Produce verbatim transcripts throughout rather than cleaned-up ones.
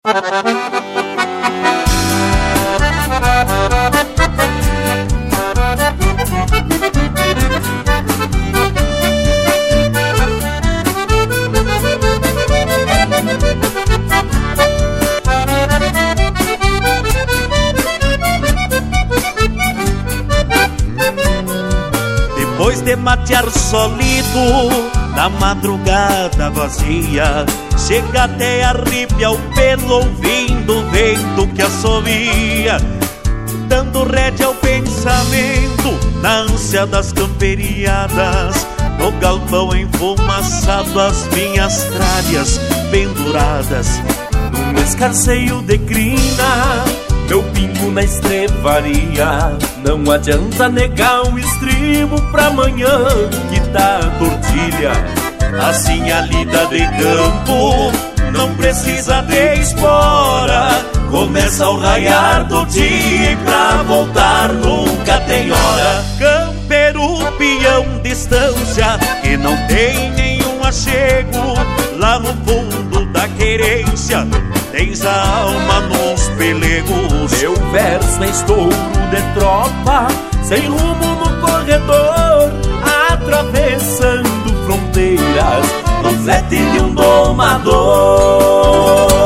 Depois de matear solido na madrugada vazia, chega até arrepia o pelo ouvindo o vento que assovia, dando rédea ao pensamento na ânsia das camperiadas. No galpão enfumaçado as minhas trárias penduradas, num escarceio de crina meu pingo na estrevaria. Não adianta negar o estribo pra amanhã que tá a tortilha. Assim a lida de campo não precisa de espora, começa ao raiar do dia e pra voltar nunca tem hora. Campeiro, peão, distância que não tem nenhum achego, lá no fundo da querência tens a alma nos pelegos. Meu verso é estouro de tropa, sem rumo no corredor, atravessando fronteiras no flete de um domador.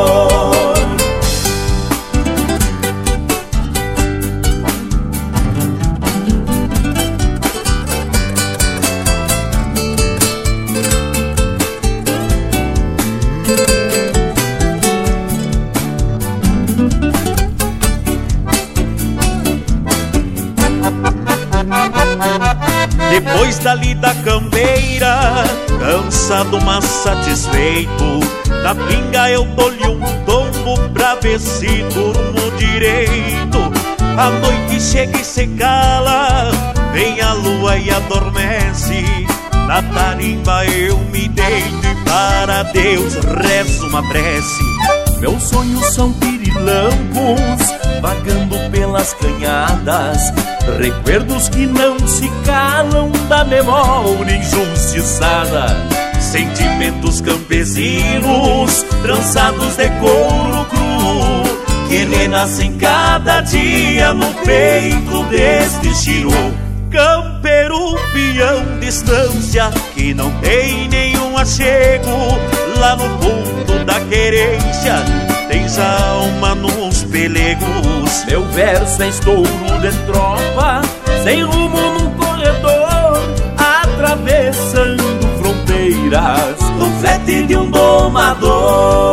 Depois dali da campeira, cansado mas satisfeito, na pinga eu dou-lhe um tombo pra ver se durmo direito. A noite chega e se cala, vem a lua e adormece. Na tarimba eu me deito e para Deus rezo uma prece. Meus sonhos são pirilampos, vagando pelas canhadas, recuerdos que não se calam da memória injustiçada. Sentimentos campesinos, trançados de couro cru, que renascem cada dia no peito deste chiru. Campeiro, peão, distância que não tem nenhum achego, lá no fundo da querência tens a alma nos pelegos. Meu verso é estouro de tropa, sem rumo num corredor, atravessando fronteiras no flete de um domador.